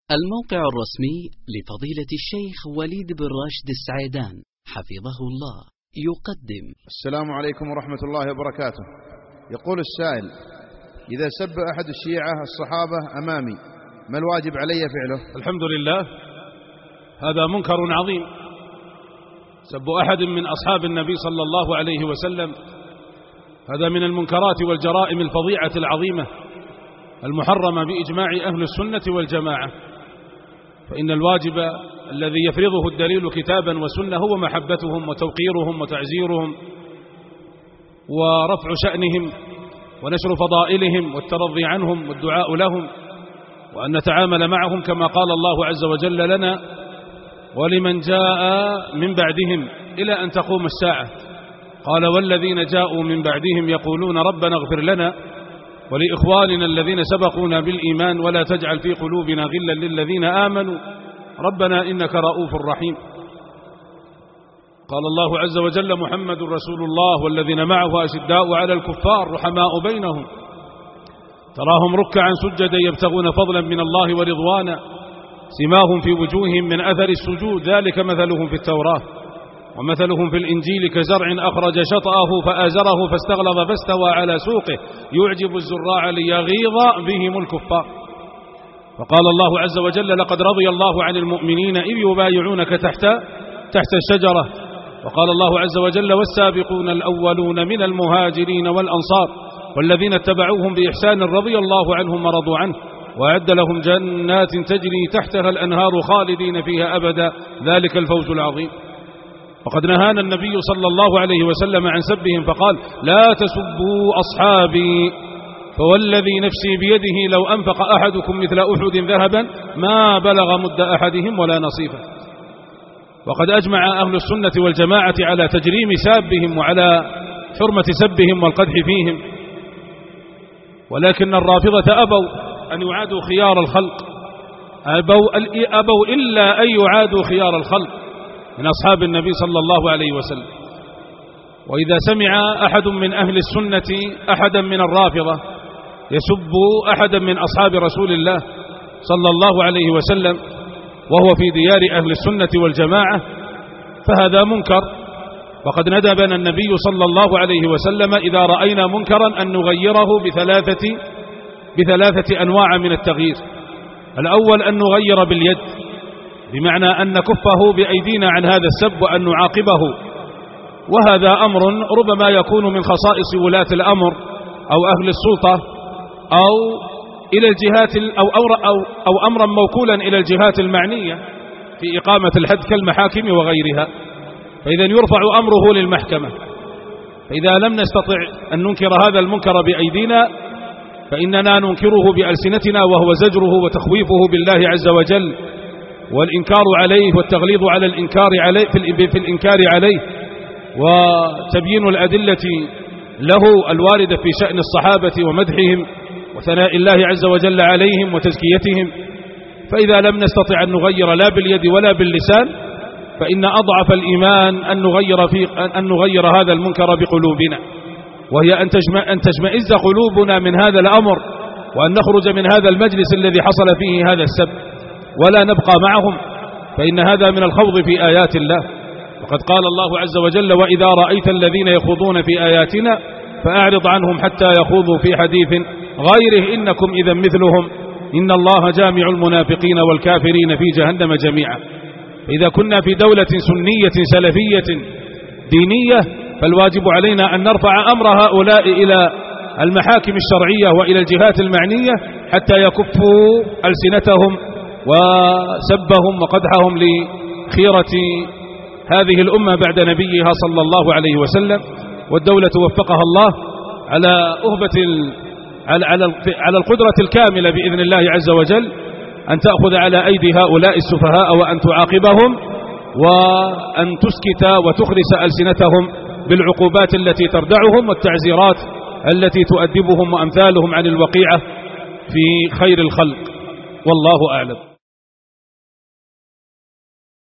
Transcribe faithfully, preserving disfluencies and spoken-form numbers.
الموقع الرسمي لفضيلة الشيخ وليد بن راشد السعيدان حفظه الله يقدم. السلام عليكم ورحمة الله وبركاته. يقول السائل: إذا سب أحد الشيعة الصحابة أمامي ما الواجب علي فعله؟ الحمد لله، هذا منكر عظيم. سب أحد من أصحاب النبي صلى الله عليه وسلم هذا من المنكرات والجرائم الفظيعة العظيمة المحرمة بإجماع أهل السنة والجماعة. فإن الواجب الذي يفرضه الدليل كتابا وسنة هو محبتهم وتوقيرهم وتعزيرهم ورفع شأنهم ونشر فضائلهم والترضي عنهم والدعاء لهم، وأن نتعامل معهم كما قال الله عز وجل لنا: ولمن جاء من بعدهم إلى أن تقوم الساعة. قال: والذين جاءوا من بعدهم يقولون ربنا اغفر لنا ولإخواننا الذين سبقونا بالإيمان ولا تجعل في قلوبنا غلا للذين آمنوا ربنا إنك رؤوف رحيم. قال الله عز وجل: محمد رسول الله والذين معه أشداء على الكفار رحماء بينهم تراهم ركعا سجدا يبتغون فضلا من الله ورضوانا سماهم في وجوههم من أثر السجود ذلك مثلهم في التوراة ومثلهم في الإنجيل كزرع أخرج شطأه فآزره فاستغلظ فاستوى على سوقه يعجب الزراع ليغيظ بهم الكفار. فقال الله عز وجل: لقد رضي الله عن المؤمنين إذ يبايعونك تحت تحت الشجرة. وقال الله عز وجل: والسابقون الأولون من المهاجرين والأنصار والذين اتبعوهم بإحسان رضي الله عنهم ورضوا عنه وأعد لهم جنات تجري تحتها الأنهار خالدين فيها أبدا ذلك الفوز العظيم. وقد نهانا النبي صلى الله عليه وسلم عن سبهم فقال: لا تسبوا أصحابي فوالذي نفسي بيده لو أنفق أحدكم مثل أحد ذهبا ما بلغ مد أحدهم ولا نصيفه. وقد أجمع أهل السنة والجماعة على تجريم سابهم وعلى حرمة سبهم والقدح فيهم، ولكن الرافضة أبوا أن يعادوا خيار الخلق، أبوا, أبوا إلا أن يعادوا خيار الخلق من أصحاب النبي صلى الله عليه وسلم. وإذا سمع أحد من أهل السنة أحدا من الرافضة يسب أحدا من أصحاب رسول الله صلى الله عليه وسلم وهو في ديار أهل السنة والجماعة فهذا منكر. وقد ندبنا النبي صلى الله عليه وسلم إذا رأينا منكرا أن نغيره بثلاثة, بثلاثة أنواع من التغيير. الأول أن نغير باليد، بمعنى أن نكفه بأيدينا عن هذا السب وأن نعاقبه، وهذا أمر ربما يكون من خصائص ولاة الأمر أو أهل السلطة أو إلى الجهات أو, أو, أو, أو أمرا موكولا إلى الجهات المعنية في إقامة الحد كالمحاكم وغيرها، فإذا يرفع أمره للمحكمة. فإذا لم نستطع أن ننكر هذا المنكر بأيدينا فإننا ننكره بألسنتنا، وهو زجره وتخويفه بالله عز وجل والإنكار عليه والتغليظ على الإنكار عليه في الإنكار عليه وتبيين الأدلة له الواردة في شأن الصحابة ومدحهم وثناء الله عز وجل عليهم وتزكيتهم. فإذا لم نستطع أن نغير لا باليد ولا باللسان فإن أضعف الإيمان أن نغير, في أن نغير هذا المنكر بقلوبنا، وهي أن, تجمع أن تشمئز قلوبنا من هذا الأمر وأن نخرج من هذا المجلس الذي حصل فيه هذا السب ولا نبقى معهم، فإن هذا من الخوض في آيات الله. وقد قال الله عز وجل: وإذا رأيت الذين يخوضون في آياتنا فأعرض عنهم حتى يخوضوا في حديث غيره إنكم إذا مثلهم إن الله جامع المنافقين والكافرين في جهنم جميعا. فإذا كنا في دولة سنية سلفية دينية فالواجب علينا أن نرفع أمر هؤلاء إلى المحاكم الشرعية وإلى الجهات المعنية حتى يكفوا ألسنتهم وسبهم وقدحهم لخيرة هذه الأمة بعد نبيها صلى الله عليه وسلم. والدولة وفقها الله على أهبة على على القدرة الكاملة بإذن الله عز وجل أن تأخذ على أيدي هؤلاء السفهاء وأن تعاقبهم وأن تسكت وتخرس ألسنتهم بالعقوبات التي تردعهم والتعزيرات التي تؤدبهم وأمثالهم عن الوقيعة في خير الخلق. والله أعلم.